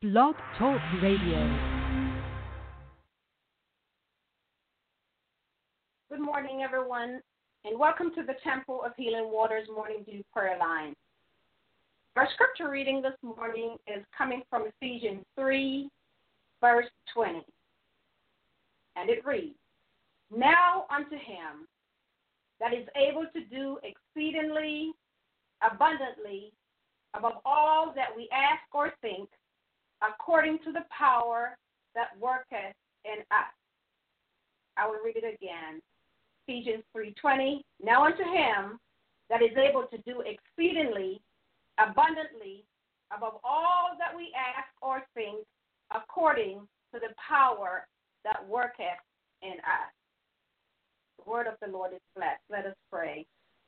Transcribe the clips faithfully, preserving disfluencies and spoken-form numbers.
Blog Talk Radio. Good morning, everyone, and welcome to the Temple of Healing Waters Morning Dew Prayer Line. Our scripture reading this morning is coming from Ephesians three, verse twenty, and it reads, "Now unto him that is able to do exceedingly abundantly above all that we ask or think, according to the power that worketh in us." I will read it again. Ephesians three twenty, "Now unto him that is able to do exceedingly abundantly above all that we ask or think, according to the power that worketh in us." The word of the Lord is blessed. Let us pray.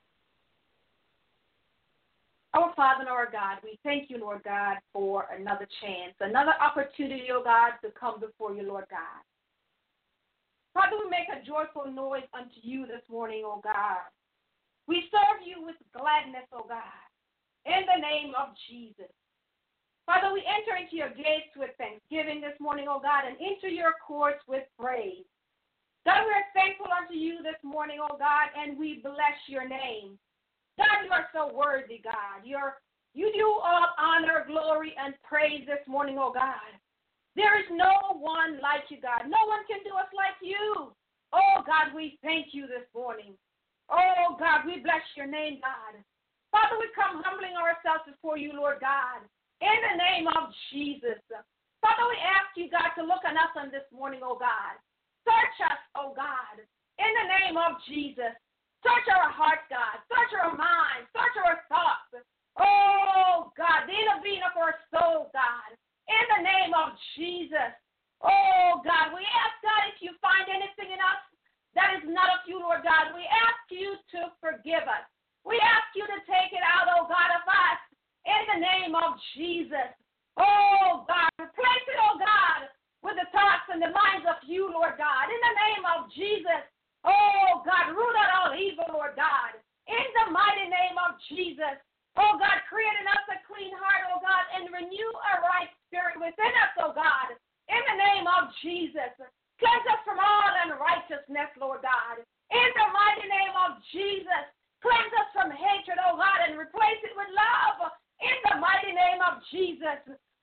Our Father and our God, we thank you, Lord God, for another chance, another opportunity, oh God, to come before you, Lord God. Father, we make a joyful noise unto you this morning, oh God. We serve you with gladness, oh God, in the name of Jesus. Father, we enter into your gates with thanksgiving this morning, oh God, and into your courts with praise. God, we are thankful unto you this morning, oh God, and we bless your name. God, you are so worthy, God. You're, you do all honor, glory, and praise this morning, oh God. There is no one like you, God. No one can do us like you. Oh, God, we thank you this morning. Oh, God, we bless your name, God. Father, we come humbling ourselves before you, Lord God, in the name of Jesus. Father, we ask you, God, to look on us on this morning, oh God. Search us, oh God, in the name of Jesus. Search our hearts, God. Search our minds. Search our thoughts. Oh, God, the inner being of our soul, God, in the name of Jesus. Oh, God, we ask, God, if you find anything in us that is not of you, Lord God, we ask you to forgive us. We ask you to take it out, oh, God, of us, in the name of Jesus. Oh, God, replace it, oh, God, with the thoughts and the minds of you, Lord God, in the name of Jesus. Oh, God, root out all evil, Lord God, in the mighty name of Jesus. Oh, God, create in us a clean heart, oh, God, and renew a right spirit within us, oh, God, in the name of Jesus. Cleanse us from all unrighteousness, Lord God, in the mighty name of Jesus. Cleanse us from hatred, oh, God, and replace it with love, in the mighty name of Jesus.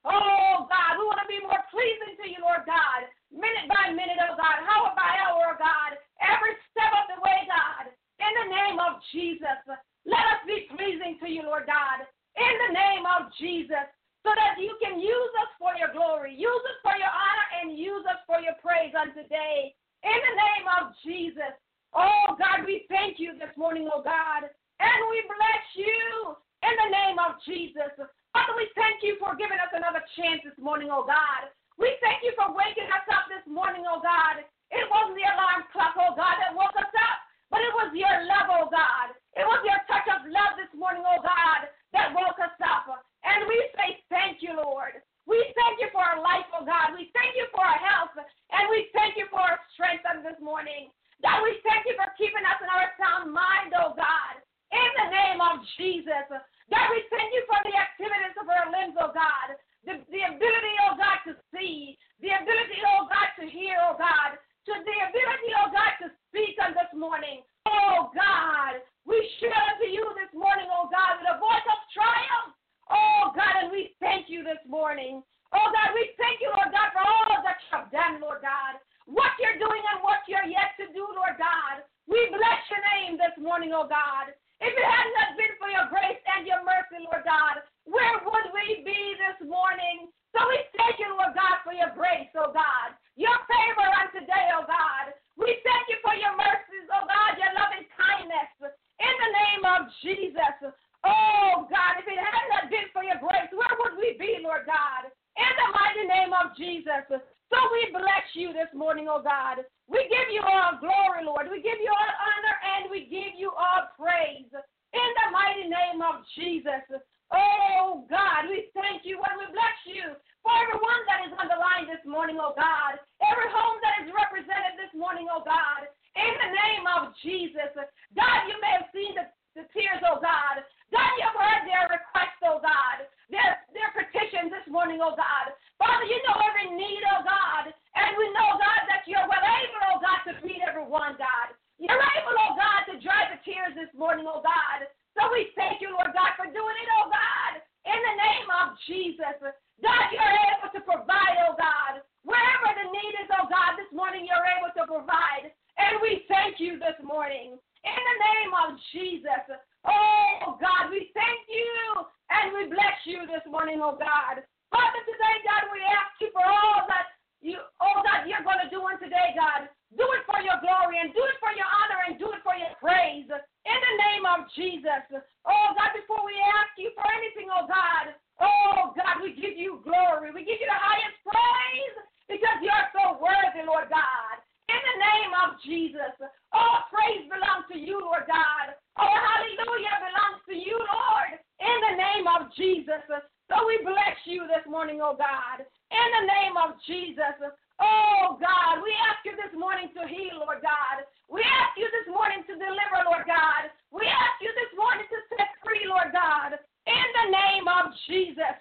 Oh, God, we want to be more pleasing to you, Lord God, minute by minute, oh, God, hour by hour, oh, God, every step of the way, God, in the name of Jesus. Let us be pleasing to you, Lord God, in the name of Jesus, so that you can use us for your glory, use us for your honor, and use us for your praise on today, in the name of Jesus. Oh, God, we thank you this morning, oh, God, and we bless you in the name of Jesus. Father, we thank you for giving us another chance this morning, oh, God. We thank you for waking us up this morning, oh, God. It wasn't the alarm clock, oh, God, that woke us up, but it was your love, oh, God. It was your touch of love this morning, oh, God, that woke us up. And we say thank you, Lord. We thank you for our life, oh, God. We thank you for our health, and we thank you for our strength on this morning. God, we thank you for keeping us in our sound mind, oh, God, in the name of Jesus. God, we thank you for the activities of our limbs, oh, God, the, the ability, oh, God, to see, the ability, oh, God, to hear, oh, God, to the ability, oh, God, to speak on this morning. Oh, God, we shout unto you this morning, oh, God, with a voice of triumph. Oh, God, and we thank you this morning. Oh, God, we thank you, Lord God, for all that you have done, Lord God, what you're doing and what you're yet to do, Lord God. We bless your name this morning, oh, God. If it had not been for your grace and your mercy, Lord God, where would we be this morning? So we thank you, Lord God, for your grace, oh God, your favor on today, oh God. We thank you for your mercies, oh God, your loving kindness, in the name of Jesus. Oh God, if it had not been for your grace, where would we be, Lord God? In the mighty name of Jesus. So we bless you this morning, oh God. We give you all glory, Lord. We give you all honor and we give you all praise. In the mighty name of Jesus. Oh God, we thank you and we bless you for everyone that is on the line this morning, oh God. Every home that is represented this morning, oh God. In the name of Jesus. God, you may have seen the, the tears, oh God. God, you have heard their requests, oh God. Their, their petitions this morning, oh God. Father, you know every need, oh God. And we know, God, that you're well able, oh God, to meet everyone, God. You're able, oh God, to dry the tears this morning, oh God. So we thank you, Lord God, for doing it, oh God. In the name of Jesus. God, you're able to provide, oh God. Wherever the need is, oh God, this morning you're able to provide. And we thank you this morning. In the name of Jesus. Oh, God, we thank you and we bless you this morning, oh God. Father, today, God, we ask you for all that you, all that you're going to do on today, God. Do it for your glory and do it for your honor and do it for your praise. In the name of Jesus. Oh, God, before we ask you for anything, oh God, oh, God, we give you glory. We give you the highest praise because you're so worthy, Lord God. In the name of Jesus. All praise belongs to you, Lord God. Oh, hallelujah belongs to you, Lord. In the name of Jesus. So we bless you this morning, oh God. In the name of Jesus. Oh, God, we ask you this morning to heal, Lord God. We ask you this morning to deliver, Lord God. We ask you this morning to set free, Lord God. In the name of Jesus.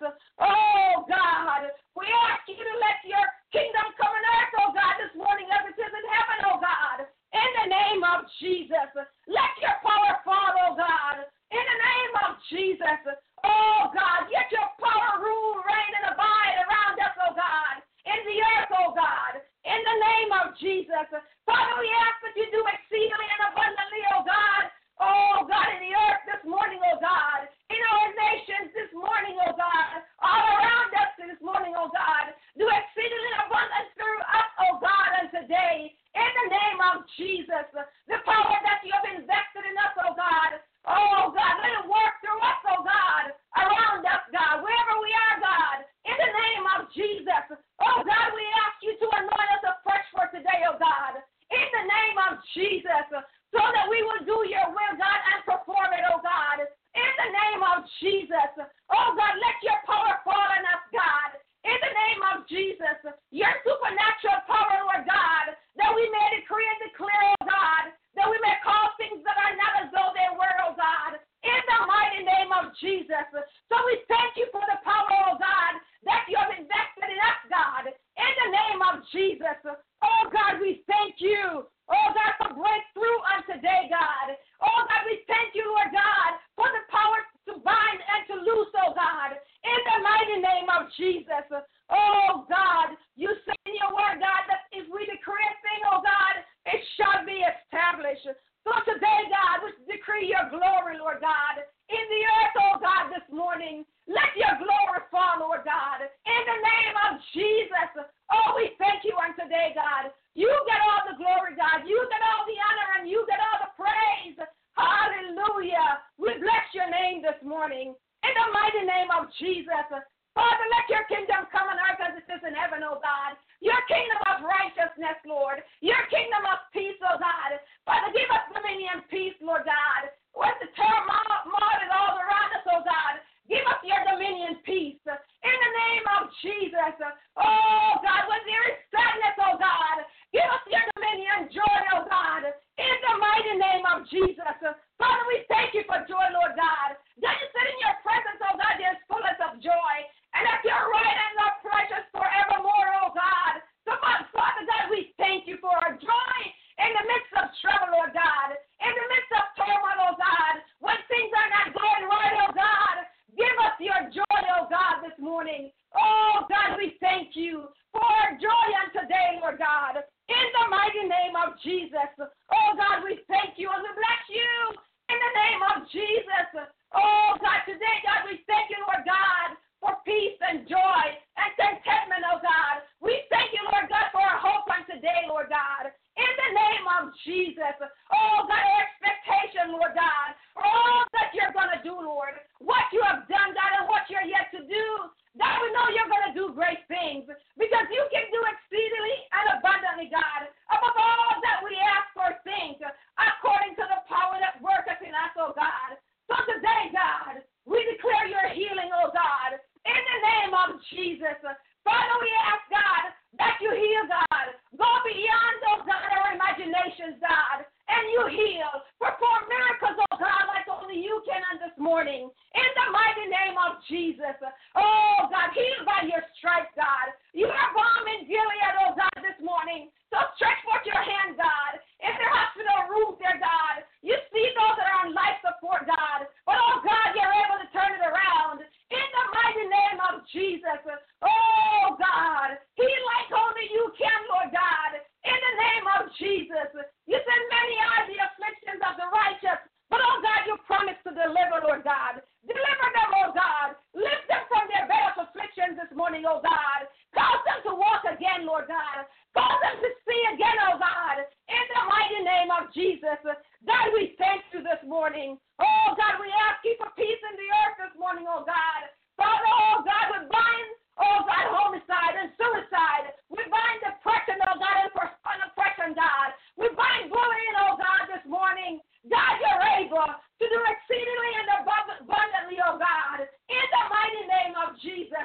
Oh, God, we ask you to let your kingdom come on earth, oh God, this morning as it is in heaven, oh God. In the name of Jesus. Let your power fall, oh God. In the name of Jesus. Oh, God, let your power rule, reign, and abide around us, oh God. In the earth, oh God. In the name of Jesus. Father, we ask that you do exceedingly and abundantly, oh God. Oh, God, in the earth this morning, oh God. In our nations this morning, oh God. All around us this morning, oh God. Do exceedingly abundant through us, oh God, and today. In the name of Jesus. The power that you have invested in us, oh God. Oh, God, let it work through us, oh God. Around us, God. Wherever we are, God. In the name of Jesus. Oh, God, we ask you to anoint us afresh for today, oh God. In the name of Jesus. So that we will do your will, God, and perform it, oh God. In the name of Jesus. Oh, God, let your power fall on us, God. In the name of Jesus. Your supernatural power, Lord God, that we may decree and declare, oh God, that we may call things that are not as though they were, oh God. In the mighty name of Jesus. So we thank you for the power, oh God, that you have invested in us, God. In the name of Jesus. Oh, God, we thank you. Oh, God, for breakthrough on today, God. Oh, God, we thank you, Lord God, for the power to bind and to loose, oh, God, in the mighty name of Jesus. Oh, God, you say in your word, God, that if we decree a thing, oh, God, it shall be established. So today, God, we decree your glory, Lord God, in the earth, oh, God, this morning. Let your glory fall, Lord God, in the name of Jesus. Oh, we thank you on today, God. You get all the glory, God. You get all the honor, and you get all the praise. Hallelujah. We bless your name this morning. In the mighty name of Jesus. Father, let your kingdom come on earth as it is in heaven, oh God. Your kingdom of righteousness, Lord. Your kingdom of peace, oh God. Father, give us dominion and peace, Lord God. When the turmoil is all around us, oh God. Give us your dominion peace. In the name of Jesus. Oh, God, when there is sadness, oh God. Give us your dominion joy, oh God. In the mighty name of Jesus. Father, we thank you for joy, Lord God. That you sit in your presence, oh God, there's fullness of joy. And that your right hand are precious forevermore, oh God. So, Father God, we thank you for our joy in the midst of trouble, Lord God. In the midst of turmoil, oh God. When things are not going right, oh God. Give us your joy, oh God, this morning. Oh, God, we thank you for our joy on today, Lord God. In the mighty name of Jesus. Oh, God, we thank you and we bless you in the name of Jesus. Oh, God, today, God, we thank you, Lord God, for peace and joy and contentment, oh God. We thank you, Lord God, for our hope on today, Lord God. In the name of Jesus. Oh, God, our expectation, Lord God, for all that you're going to do, Lord. What you have done, God, and what you're yet to do. God, we know you're going to do great things because you can do exceedingly and abundantly, God, above all that we ask or think, according to the power that worketh in us, oh God. So today, God, we declare your healing, oh God, in the name of Jesus. Father, we ask, God, that you heal, God. Go beyond, oh God, our imaginations, God, and you heal. Perform miracles, oh God, like only you can on this morning. In the mighty name of Jesus. Oh, God, healed by your stripes, God. You are balm in Gilead, oh, God, this morning. So stretch forth your hand, God. In their hospital rooms there, God. You see those that are on life support, God. But, oh, God, you're able to turn it around. In the mighty name of Jesus. Oh, God. Heal like only you can, Lord God. In the name of Jesus. You said many are the afflictions of the righteous. But, oh, God, you promised to deliver, Lord God. Deliver them, oh, God. Lift them from their bed of afflictions this morning, oh, God. Cause them to walk again, Lord God. Cause them to see again, oh, God. In the mighty name of Jesus. God, we thank you this morning. Oh, God, we ask you for peace in the earth this morning, oh, God. Father, oh, God, we bind, oh, God, homicide and suicide. We bind depression, oh, God, and oppression, God. We bind bullying, oh, God, this morning. God, you're able to do exceedingly and abundantly, oh, God. In the mighty name of Jesus.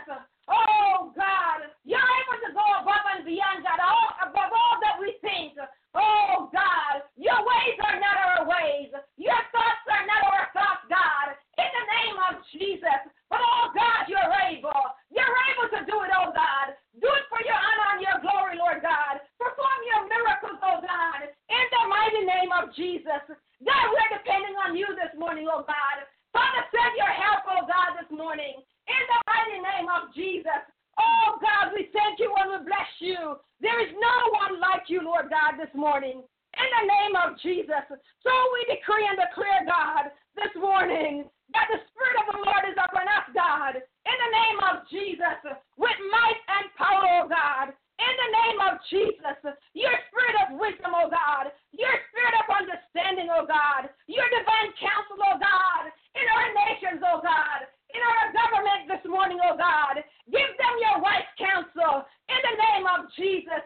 Oh, God, you're able to go above and beyond, God, all, above all that we think. Oh, God, your ways are not our ways. Your thoughts are not our thoughts, God. In the name of Jesus. But, oh, God, you're able. You're able to do it, oh, God. Do it for your honor and your glory, Lord God. Perform your miracles, oh, God. In the mighty name of Jesus. God, we're depending on you this morning, oh, God. Father, send your help, oh, God, this morning. In the mighty name of Jesus. Oh, God, we thank you and we bless you. There is no one like you, Lord God, this morning. In the name of Jesus. So we decree and declare, God, this morning, that the Spirit of the Lord is upon us, God. In the name of Jesus. With might and power, oh, God. In the name of Jesus. Your spirit of wisdom, oh, God. Your spirit of understanding, oh, God. Your divine counsel, oh, God. In our nations, oh, God. In our government this morning, oh, God. Give them your wise counsel in the name of Jesus.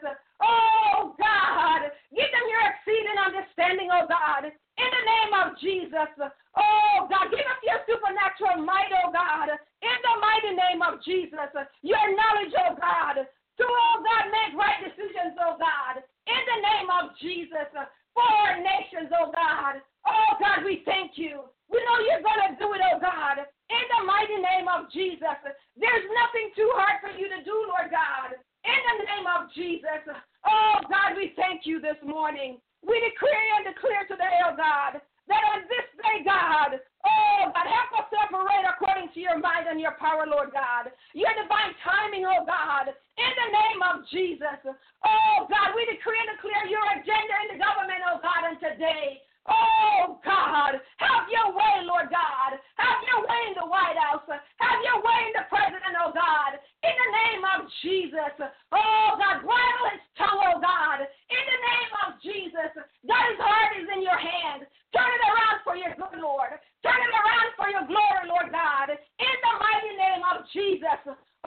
Oh, God. Give them your exceeding understanding, oh, God. In the name of Jesus. Oh, God. Give us your supernatural might, oh, God. In the mighty name of Jesus. Your knowledge, oh, God. To, oh, God, make right decisions, oh, God. In the name of Jesus. For our nations, oh, God. Oh, God, we thank you. We know you're going to do it, oh, God. In the mighty name of Jesus. There's nothing too hard for you to do, Lord God. In the name of Jesus. Oh, God, we thank you this morning. We decree and declare today, oh, God, that on this day, God, oh, God, help us to operate according to your might and your power, Lord God. Your divine timing, oh, God, in the name of Jesus. Oh, God, we decree and declare your agenda in the government, oh, God, and today. Oh, God, have your way, Lord God. Have your way in the White House. Have your way in the president, oh, God. In the name of Jesus. Oh, God, bridle his tongue, oh, God. In the name of Jesus. God, his heart is in your hand. Turn it around for your good, Lord. Turn it around for your glory, Lord God. In the mighty name of Jesus.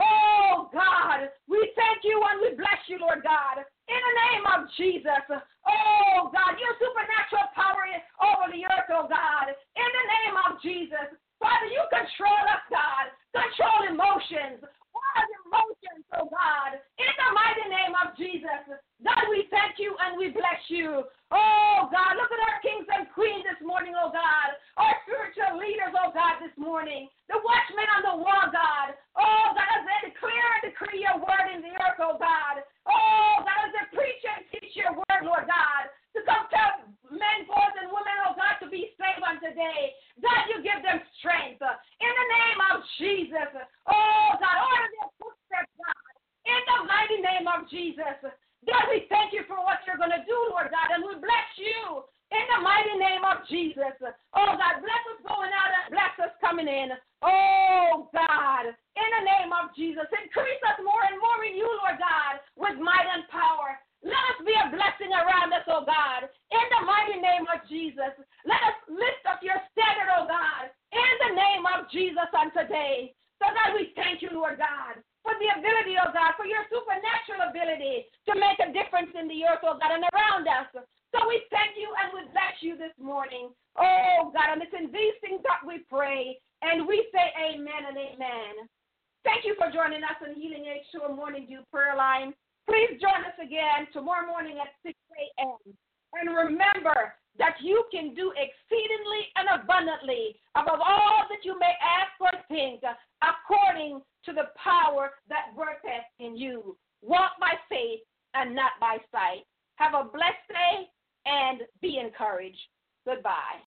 Oh, God, we thank you and we bless you, Lord God. In the name of Jesus. Oh, God, your supernatural power over the earth, oh, God. In the name of Jesus. Father, you control us, God. Control emotions. Wild emotions, oh, God. In the mighty name of Jesus. God, we thank you and we bless you. Oh, God, look at our kings and queens this morning, oh, God. Our spiritual leaders, oh, God, this morning. The watchmen on the wall, God. Oh, God, as they declare and decree your word in the earth, oh, God. Oh, God, as they preach and teach your word, Lord God. To compel men, boys, and women, oh, God, to be saved on today. God, you give them strength. In the name of Jesus. Oh, God, order their footsteps, God. In the mighty name of Jesus. God, we thank you for what you're going to do, Lord God, and we bless you in the mighty name of Jesus. Oh, God, bless us going out and bless us coming in. Oh, God, in the name of Jesus, increase us more and more in you, Lord God, with might and power. Let us be a blessing around us, oh, God, in the mighty name of Jesus. Let us lift up your standard, oh, God, in the name of Jesus on today. So, God, we thank you, Lord God, for the ability, oh, God, for your supernatural ability to make a difference in the earth, oh, God, and around us. So we thank you and we bless you this morning. Oh, God, and it's in these things that we pray, and we say amen and amen. Thank you for joining us on Healing H two Morning Dew Prayer Line. Please join us again tomorrow morning at six a.m. And remember, that you can do exceedingly and abundantly above all that you may ask or think, according to the power that worketh in you. Walk by faith and not by sight. Have a blessed day and be encouraged. Goodbye.